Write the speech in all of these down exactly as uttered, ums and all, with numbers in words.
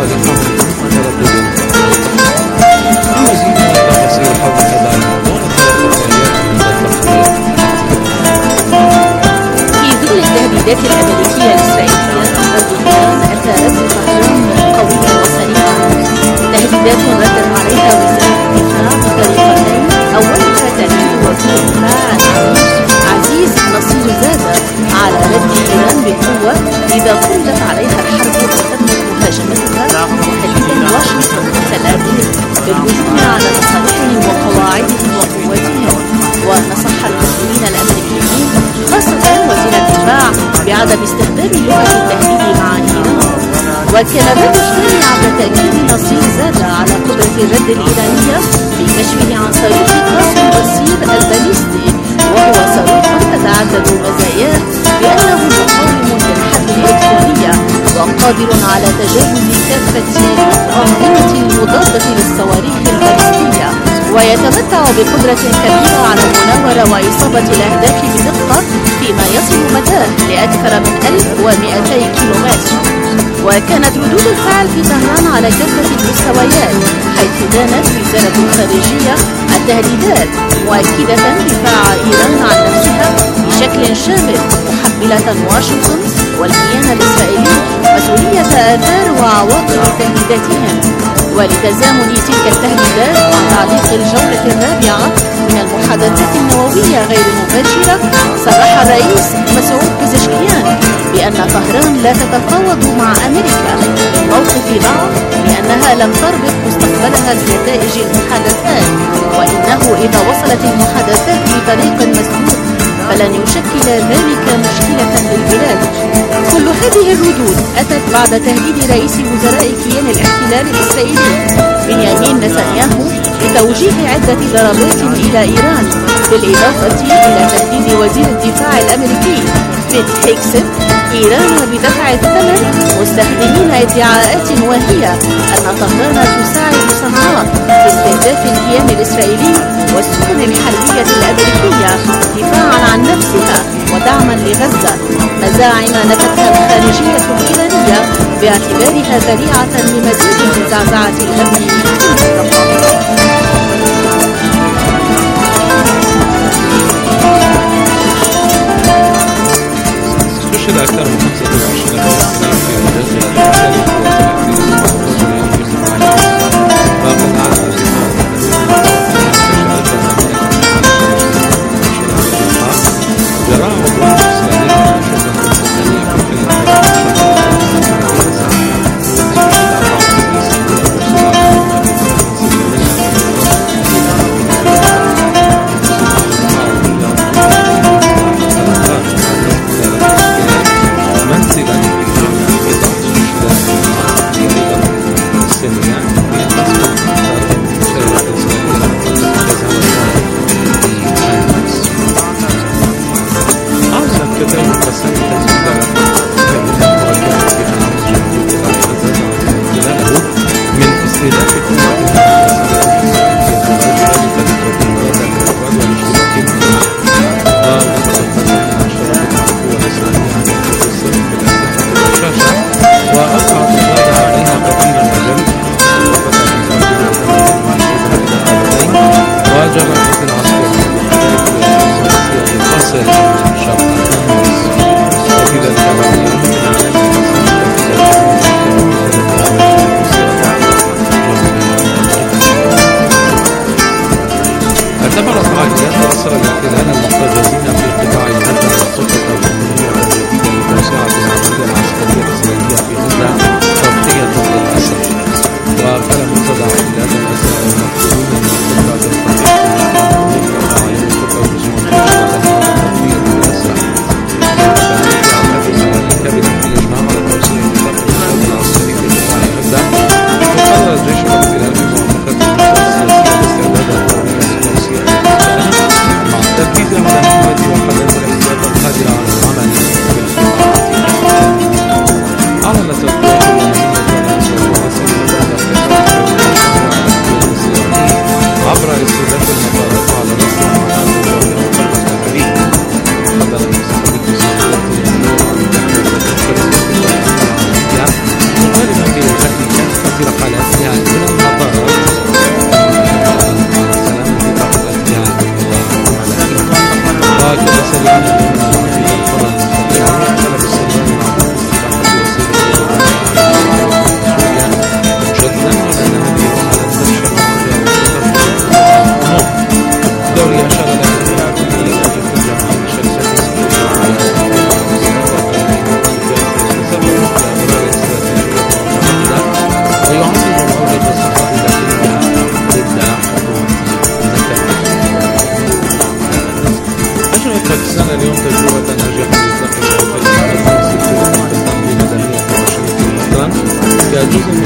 صديقهم مترددين. لمزيد من التفاصيل حول هذا الموضوع نتلقى في ظل التهديدات الأمريكية الإسرائيلية ضد إيران أتى رد طهران قويا وسريعا. تهديدات ردت عليها وزارة الدفاع بطريقتين، أولها تأكيد وزير الدفاع عزيز نصير زادة على رد إيران بقوة إذا فرضت عليها الحرب وتمت مهاجمتها، وتهديدا واشنطن تل أبيب بالهجوم على مصالحهم وقواعدهم وقواتهم. ونصح المسؤولين الأمريكيين خاصة وزير الدفاع بعدم استخدام لغة التهديد مع إيران. وكان الرد الثاني عبر تأكيد نصير زادة على قدرة الرد الإيرانية في كشفه عن صاروخ قاسم بصير الباليستي، وهو صاروخ تتعدد مزاياه بأنه مقاوم للحرب الإلكترونية وقادر على تجاوز كافة الأنظمة المضادة للصواريخ الباليستية، ويتمتع بقدرة كبيرة على المناورة وإصابة الأهداف بدقة فيما يصل مداه لأكثر من ألف ومئتي كيلومتر. وكانت ردود الفعل في طهران على كافة المستويات، حيث دانت وزارة الخارجية التهديدات مؤكدة دفاع إيران عن نفسها بشكل شامل، محملة واشنطن والكيان الإسرائيلي مسؤولية آثار وعواقب تهديداتهم. ولتزامن تلك التهديدات مع تعليق الجولة الرابعة من المحادثات النووية غير المباشرة، صرح الرئيس مسعود بزشكيان بأن طهران لا تتفاوض مع أمريكا من موقف ضعف، لأنها لم تربط مستقبلها بنتائج المحادثات، وإنه إذا وصلت المحادثات بطريق مسدود فلن يشكل ذلك مشكلة للبلاد. كل هذه الردود أتت بعد تهديد رئيس وزراء كيان الاحتلال الإسرائيلي بنيامين نتنياهو بتوجيه عدة ضربات إلى إيران، بالإضافة إلى تهديد وزير الدفاع الأمريكي بيت هيكست إيران بدفع الثمن، مستخدمين ادعاءات واهية أن طهران تساعد صنعاء في استهداف الكيان الإسرائيلي والسفن الحربية الأمريكية دفاعا عن نفسها ودعما لغزة، مزاعم نفتها الخارجية الإيرانية باعتبارها ذريعة لمزيد من زعزعة الأمن في المنطقة. استشهد أكثر من خمسة وعشرين فلسطيني في غزة بسبب قوات باقت على جراء عدوان إسرائيلي منزلا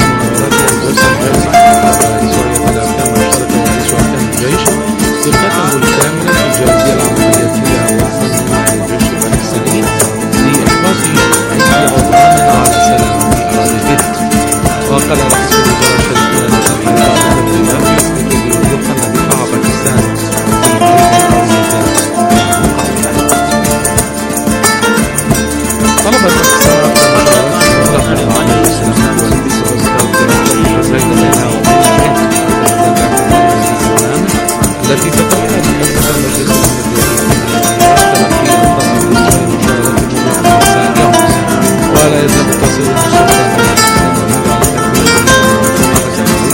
مناوراتها لبوسا الجيش رئيس وحدة الأركان المشتركة ورئيس وأركان الجيش دقته الكاملة في الجاهزية العملياتية والفنية للجيش الباكستاني لإحراز أي عدوان على سلامة أراضيه. وقال رئيس الوزراء شريف الحياة الدولة يثبت بالوضوح أن دفاع باكستان طلبت باكستان رفض المشاورات المغلقة مع مجلس الأمن ورئيس وزراء الجيش بينها وبين التي تتوقع بحسب مجلس الأمن ولا يزال تصل السلطة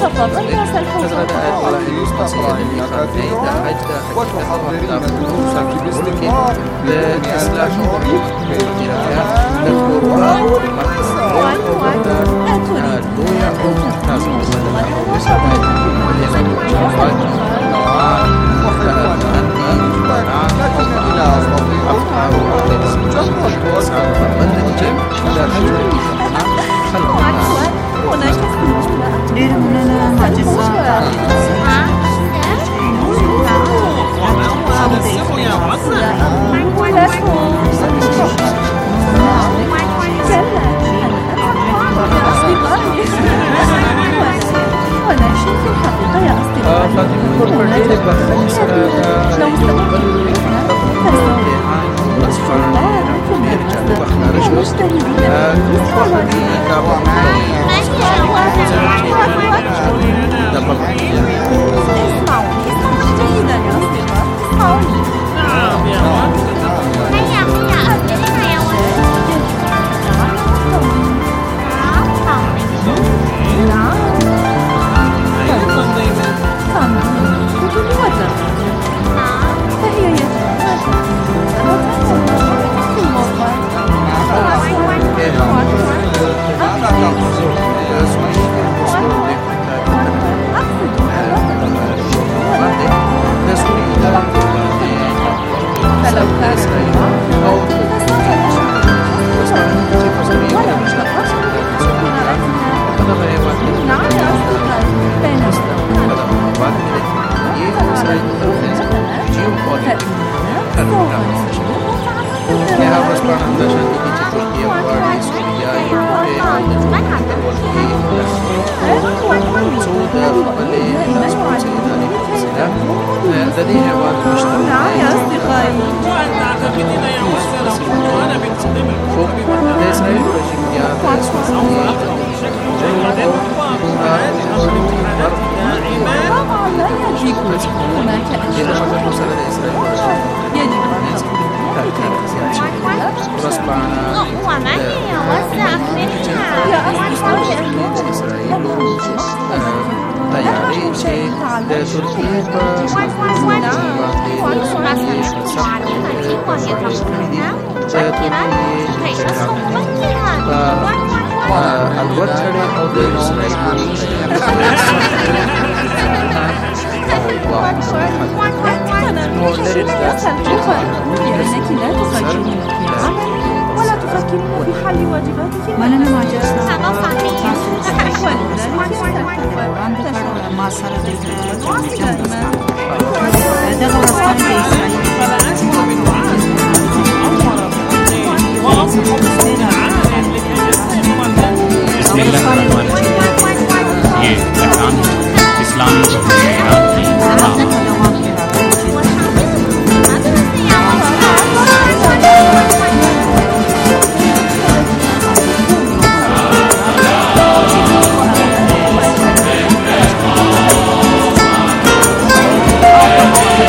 تفضل يا سلحفاة. تغرد على حدوث قصيدة للإخوانين حتى حقيقة الرحلة خصوصا في ملك لإصلاح مدينتها للقرى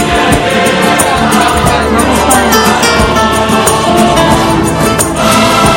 Thank you.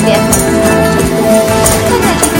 بأكمل ما أنشدتم.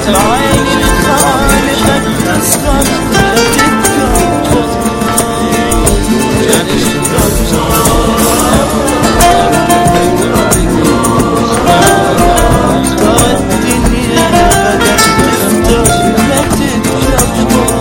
بعين الخالق تصغر لا تتكبر الدنيا بدأت تفتر لا تتكبر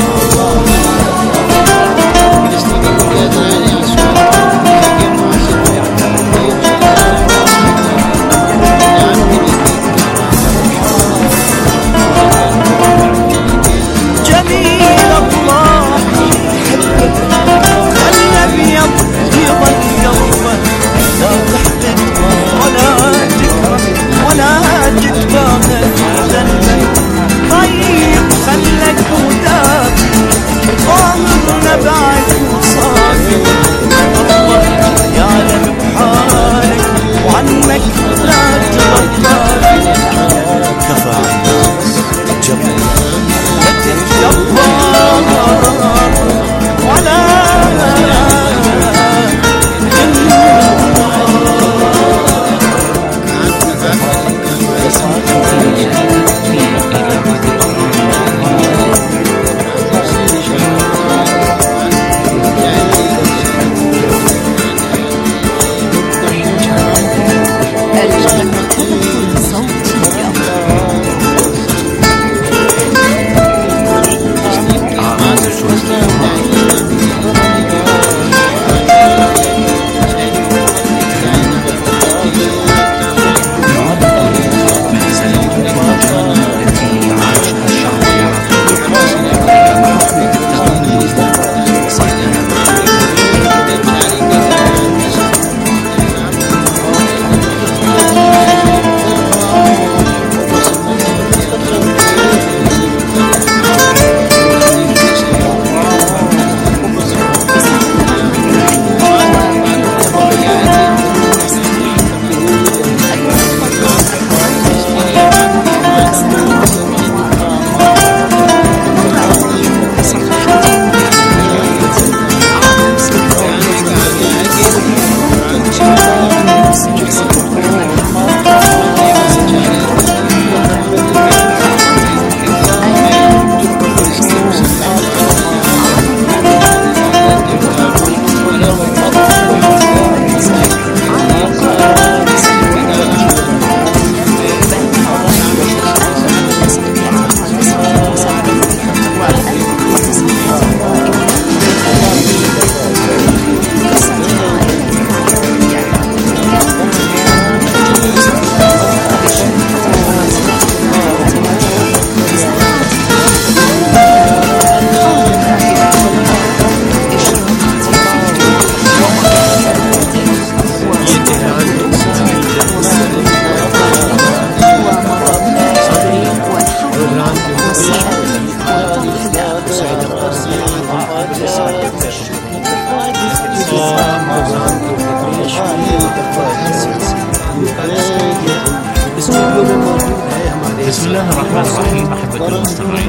بسم الله الرحمن الرحيم. أحبة المستمعين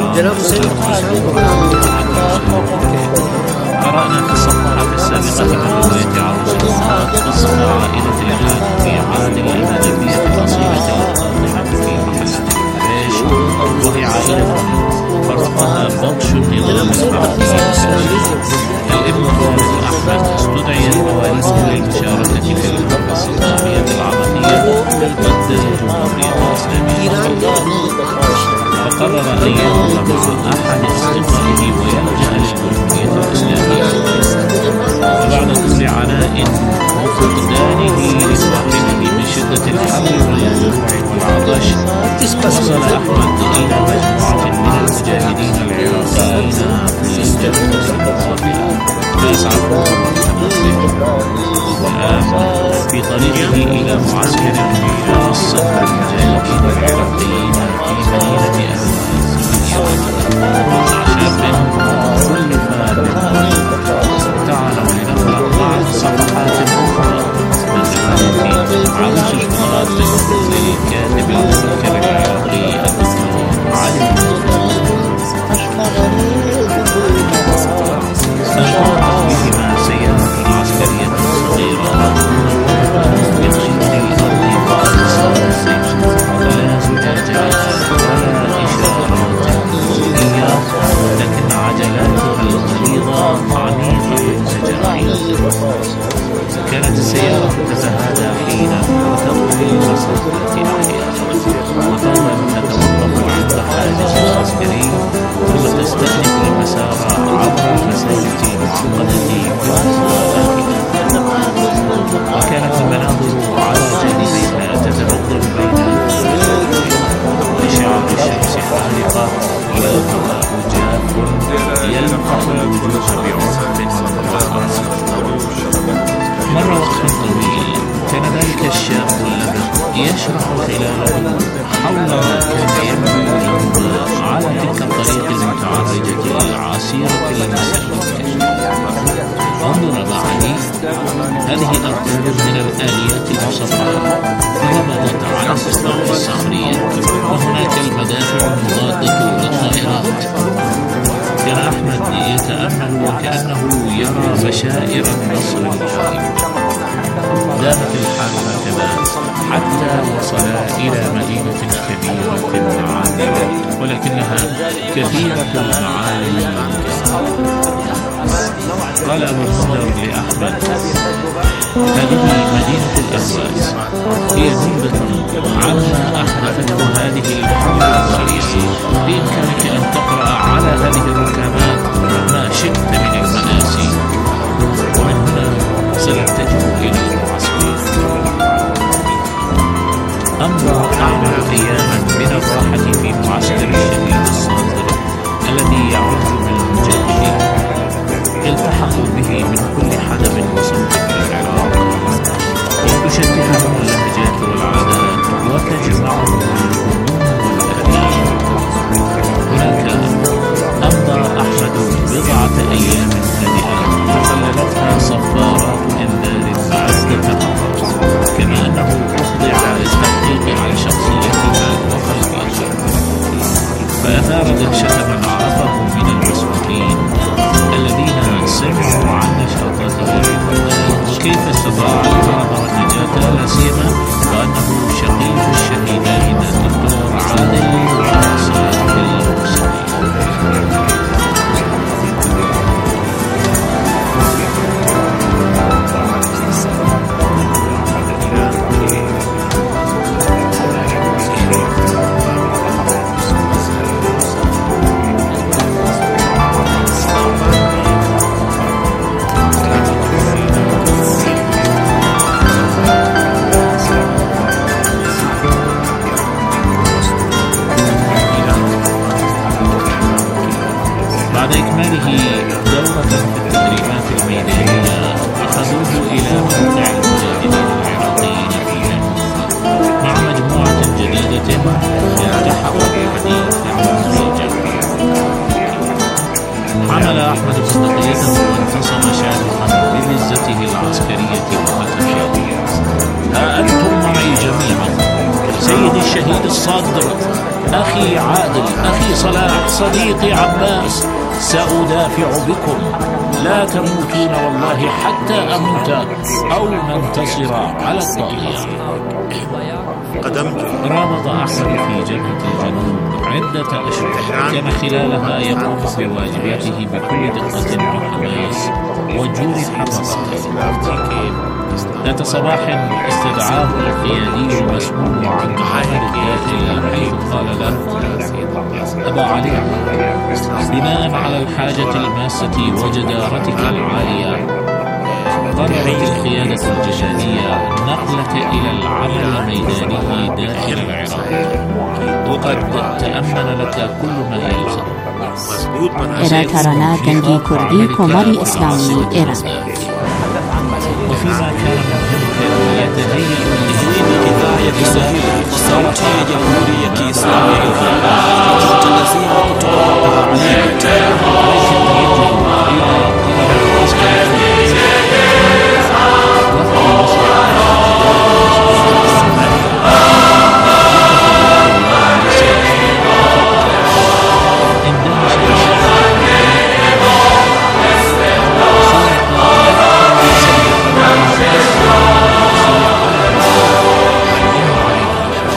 قرأنا في الصفحات السابقة من رواية عروس الأمهات قصة عائلة العاد في عهد الأماليكية القصيرة الواضحة في محل العيش، وهي عائلة فرقها بطش النظام الفرنسي. الابن خالد أحمد استدعي المواليد للمشاركة في القصة الصحية العربية ضد الجمهورية الإسلامية، فقرر أن ينضم مع أحد أصدقائه ويلجأ للجمهورية الإسلامية. وبعد طول عناء وفقدانه لصاحبه من شدة الحر والجوع والعطش، وصل أحمد إلى مجموعة من المجاهدين العراقيين في الجبهة الرابعة فأسعفهم والآن في طريقه إلى معسكر في الصف المجاهدين العراقيين في مدينة أهل مع شاب كل فارغ. تعالوا لنقرأ بعض صفحات أخرى من رواية عروس الفؤاد للكاتب المفكر العراقي الدكتور علي نشرت فيهما سيارة عسكرية صغيرة بقشرة الأرض خالصة ولا زجاج ولا خلاله حول ما كان ينبغي لهم على تلك الطريق المتعرجة العسيرة المسافة. انظر معي، هذه الأرقام من الآليات المسطحة ربطت على الأسطح الصخرية، وهناك المدافع المضادة للطائرات. كان أحمد يتأمل وكأنه يرى بشائر النصر القائم. دامت الحال هكذا حتى وصل إلى مدينة كبيرة عامرة، ولكنها كثيرة المعالم. قال أبو النضر لأحمد: هذه مدينة الأهواز، هي منبت عما أحدثته هذه الحملة الضريرة. بإمكانك أن تقرأ على هذه الركامات ما شئت من المآسي، ومن هنا سنتجه إلى المعسكر. أمضى أحمد أياما من الراحة في معسكر الشهيد الصادر الذي يعد من المجاهدين. التحقوا به من كل حدب وصوت في العراق، وتشتتهم اللهجات والعادات وتجمعهم الهموم والآلام. هناك أمضى أحمد بضعة أيام هادئة تخللتها صفارات إنذار عدة مرات، كما أنه أخضع للتحقيق عن شخصيتها وخلفيتها، فأثار دهشة من عرفه من المسؤولين الذين سمعوا عن نشاطاته وكيف استطاع الهرب والنجاة، لا سيما وأنه شقيق الشهيدين الدكتور عادل وصالح المرسلين. بعد إكماله دورة في التدريبات الميدانية، أخذوه إلى موقع المجاهدين العراقيين في جنوب مع مجموعة جديدة التحقوا بحديث عن الجبهة. حمل أحمد بندقيته وانتصب شامخا بمزته العسكرية وهتف: ها أنتم معي جميعا، سيدي الشهيد الصادر، أخي عادل، أخي صلاح، صديقي عباس، سأدافع بكم، لا تموتون والله حتى أموت أو ننتصر على الطاغية. رابط أحمد في جبهة الجنوب عدة أشهر، كان خلالها يقوم بواجباته بكل دقة وحماس وجود حفاظته. ذات صباح استدعاه القيادي المسؤول عن عمل الداخل، حيث قال له: أبا علي، بناء على الحاجة الماسة وجدارتك العالية، قررت القيادة الجهادية نقلك إلى العمل الميداني داخل العراق، وقد تأمن لك كل ما يلزم. إرا ترانا جنگی کردی کماری اسلامی ایران. وفيما كان مهمك يتهيئ لهداية صوت جمهورية إسلامية تنزيها كتبها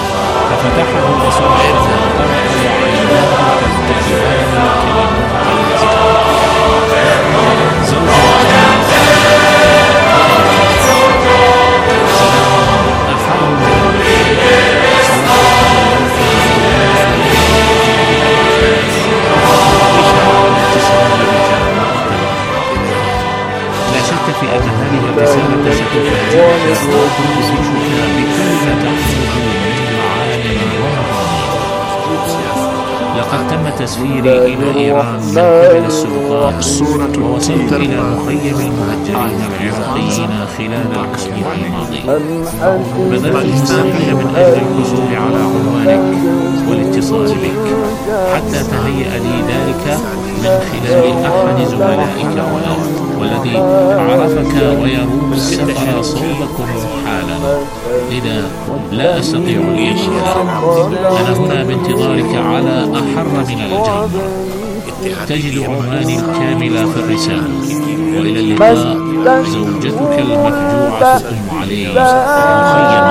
ففتحه بسرعة وقرأ وعيناه تلتهبان كلمات التسفير إلى إيران من قبل السلطات، ووصلت إلى مخيم المهجرين العراقيين خلال الأسبوع الماضي. بذلت المساعي من أجل الحصول على عنوانك والاتصال بك، حتى تهيأ لي ذلك من خلال أحد زملائك هنا، والذي عرفك ويروم السفر صوبكم حالا، لذا لا أستطيع الإجابة. أنا هنا بانتظارك على أحر من الجمر. تجد عنواني الكامل في الرسالة. وإلى اللقاء، زوجتك المفجوعة أم علي، مخيم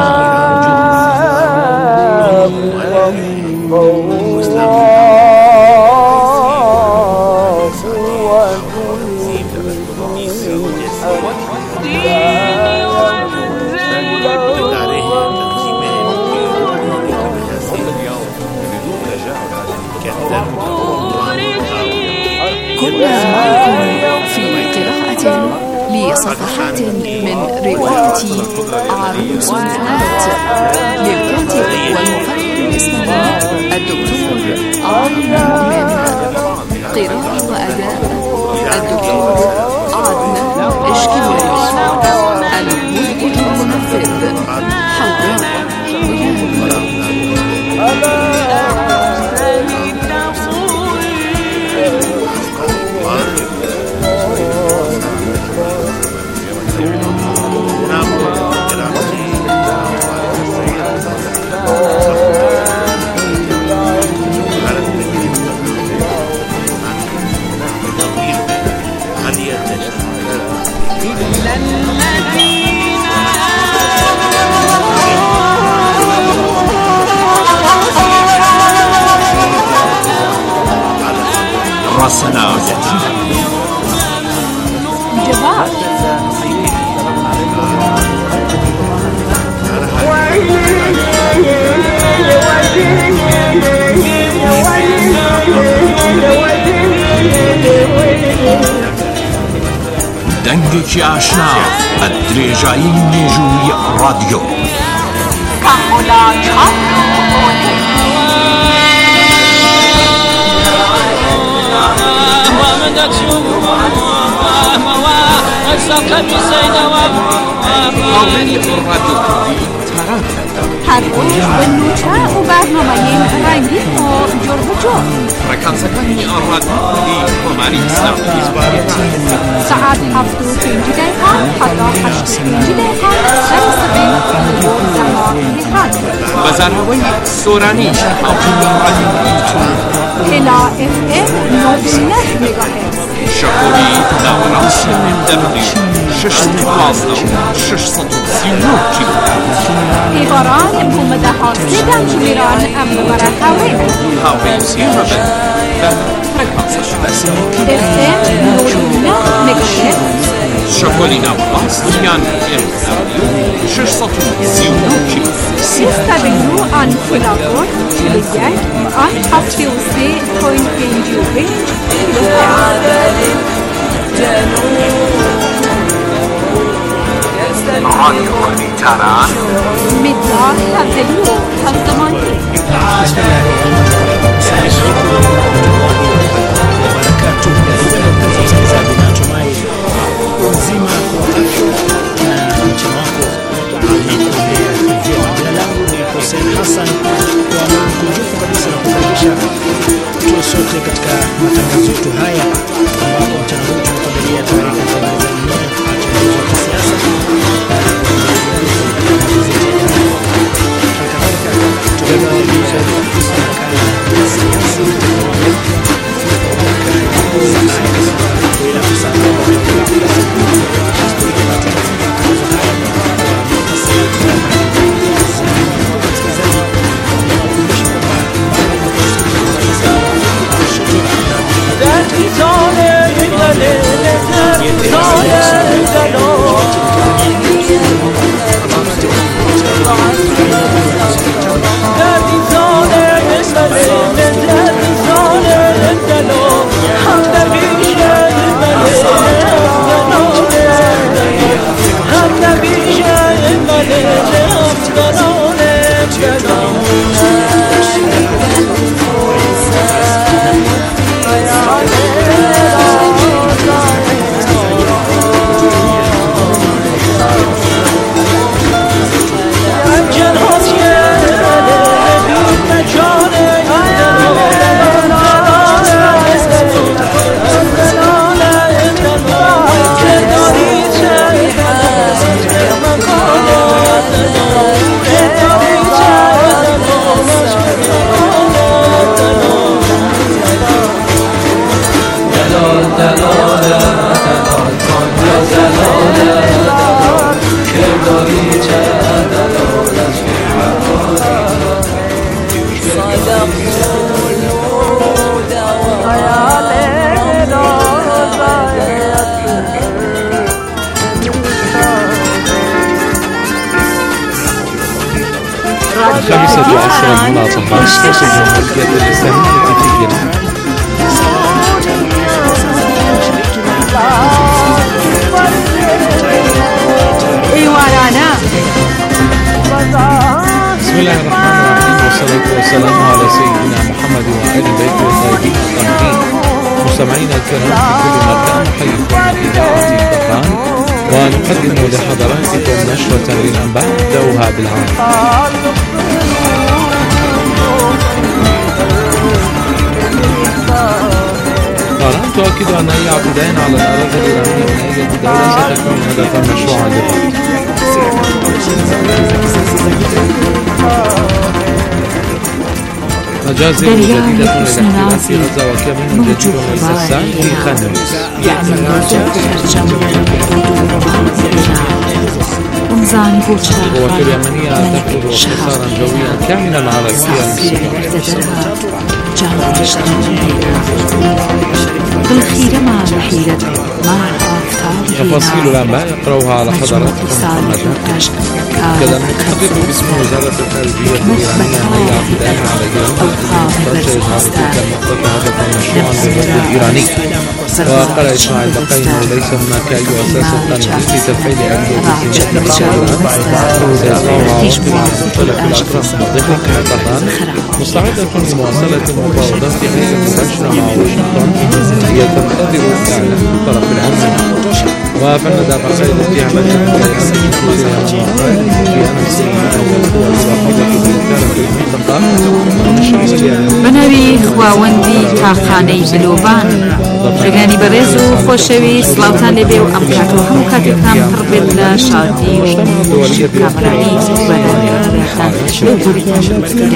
كنا معكم في قراءة لصفحات من رواية عروس الفات للكاتب والمفكر الإسلامي الدكتور عادل مؤمن. قراءة وأداء الدكتور عدنان إشكيلي. المخرج المنفذ حواء راسنا جبار دنگێکی ئاشنا ئەدرێژایی مێژووی ڕادیۆ هەروەک بنوچە و بەرنامەیەن ڕەنگین و جۆر بجۆر. ڕێکانسەکانی ڕادیۆ کوردی کۆماری ئیسلامی سعات هەفت و پێنج دقیقە حتا هەشت و پێنج دقیقە سەرسەبێن بۆ زەمان هێران. بەزارەوەی سۆرانیش هاوکردنی ڕادیۆ هێلا ئف ئم نۆ و نه مێگاهێرتز. شەکۆری ناوەڕاستی دەردی شەشسەد و پانزدە و شەشسەد و سی و نۆ کیلۆهێرتز. هێواران بوومەدەها سێدان ژمێران ئەم بەرە هاوێن. هاوڕێنسی هەبن بە فرەکانسەش بەسەر ئف ئم نۆ و نه مێگاهێرتز. شەکۆری ناوەڕاستیان شەشسەد و سی و نۆ کیلۆهێرتز. سیستەبینو ئان فلاگۆر چل و یەک ئان هەفتێ و سێ پۆین پێنج و پێنج رادیۆ کوردی تاران مدار هەفتەلی و هەفتەمانی. بسم الله الرحمن الرحيم wabarakatuh. Karibu msikilizaji, natumai uzima wa afya na mchana wako unaendelea vyema. Jina langu ni Hussein Hassan, kwa mkunjufu kabisa na kukaribisha tuwe sote katika matangazo yetu haya, ambapo mchana huu tumekuandalia taarifa za dunia, uchambuzi wa kisiasa, That is all everybody الخامسة عشر المناطق تشتغل الجمهورية الإسلامية في إيران. بسم الله الرحمن الرحيم، والصلاة والسلام على سيدنا محمد وآل بيته الطيبين الطاهرين. مستمعينا الكرام في كل مكان، نحييكم من إذاعة البرهان ونقدم لحضراتكم نشرة للأنباء نبدأها بالعام. إيران تؤكد أن أي اعتداء على الأراضي الإيرانية من أي دولة ستكون هدفا مشروعا للرد. مجازر جديدة للاحتلال في غزة وكمين جديد للسسان في خان يونس. القوات اليمنية تفرض حصارا جويا كاملا على الكيان بالخير مع الحيرة مع تفاصيل الأنباء يقرأها على حضراتكم محمد هاكش. كذا المتحدث باسم وزارة الخارجية الإيرانية أن اعتداء على إيران سيجعل تلك المنطقة هدفا مشروعا للرد الإيراني. وقال إسماعيل بقاء أنه ليس هناك أي أساس قانوني في تفعيل أي جزء من إيران سيصنعها وفقا لمختلف الأطراف المتفقة مع طهران، مستعدة لمواصلة المفاوضات غير مباشرة مع واشنطن هي تنتظر إعلان الطرف الأمني. وفند بقاء الاتهامات الإيرانية في أن الصين والقوى المحافظة بالكارة في المنطقة بنەوی خواوەندی تاقانەی بلۆبان ڕێگانی بەڕێز و خۆشەوی سڵاوتان لێبێ و ئەم کات و هەموو کاتێکتان پڕ بێت لە شادی و کامرانی